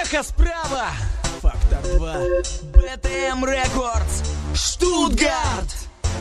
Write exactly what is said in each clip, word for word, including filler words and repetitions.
слева, справа. Фактор два. бэ тэ эм Records. Штутгарт.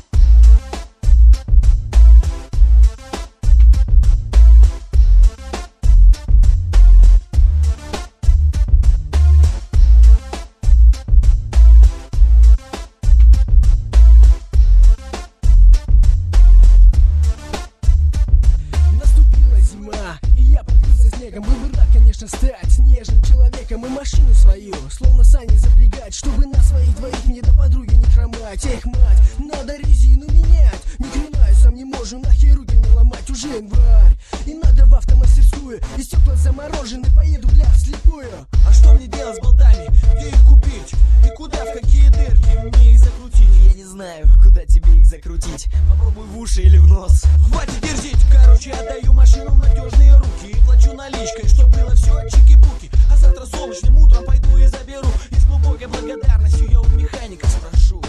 Наступила зима, и я покрылся снегом. Был бы рад, конечно, стать снежным человеком и машину свою словно сани запрягать, чтобы на своих двоих мне до подруги не хромать. Эх, мать, надо резину менять. Ни хрена я сам не можем, нахер руки мне ломать. Уже январь, и надо в автомастерскую, и стекла заморожены, поеду, бля, вслепую. А что мне делать с болтами? Где их купить? И куда, в какие дырки мне их закрутить? Я не знаю, куда тебе их закрутить. Попробуй в уши или в нос. Хватит дерзить, короче, отдаю машину в надежные руки и плачу наличкой, чтоб было все чики-пуки. А завтра солнечным утром пойду и заберу. И с глубокой благодарностью я у механика спрошу: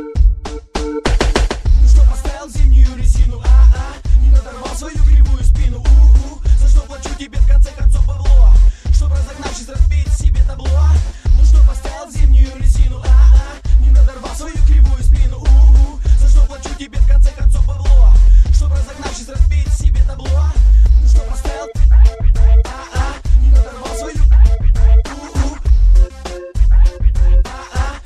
ну что, поставил зимнюю резину, а-а? Не надорвал свою кривую спину, у-у? За что плачу тебе в конце концов бабло? Чтоб разогнавшись разбить себе табло. Ну что, поставил зимнюю резину, а-а? Не надорвал свою кривую спину, у-у? За что плачу тебе в конце концов бабло? Чтоб разогнавшись разбить себе табло. Ну что, поставил а-а? Не надорвал свою у-у? А-а?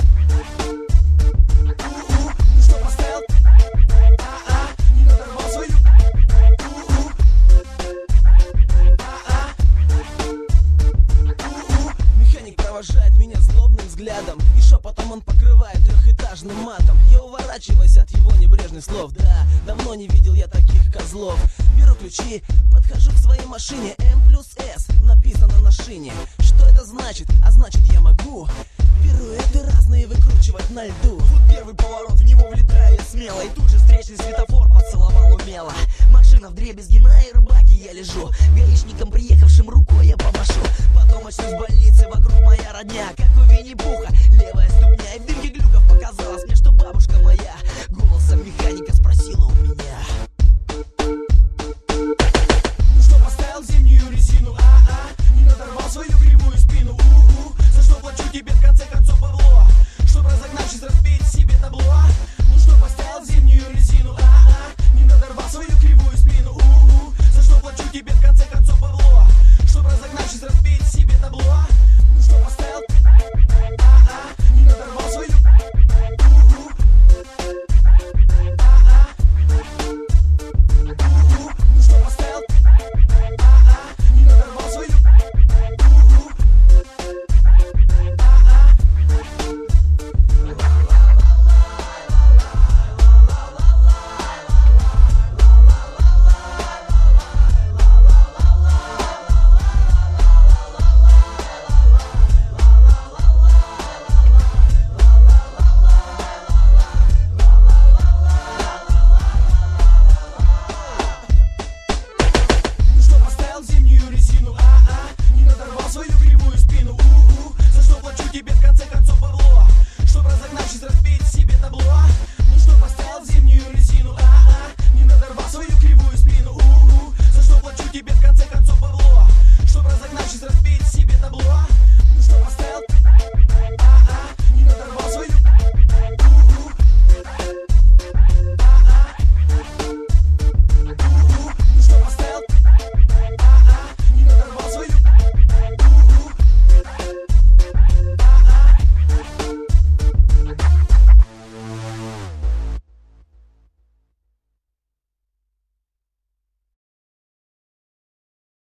У-у? Ну что, поставил а-а? Не надорвал свою у-у? А-а? У-у? Механик провожает меня злобным взглядом, и шепотом он покрывает трехэтажным матом. Я уворачиваюсь от его небрежных слов. Да, давно не видел я таких козлов. Беру ключи, подхожу к своей машине. М плюс С написано на шине. Что это значит? А значит, я могу пируэты разные выкручивать на льду. Вот первый поворот, в него влетаю я смело, и тут же встречный светофор поцеловал умело. Машина вдребезги, на аэрбаке я лежу. Гаишникам, приехавшим, рукой я помашу. Потом очнусь в больнице, вокруг моя родня, как у Винни-Пуха.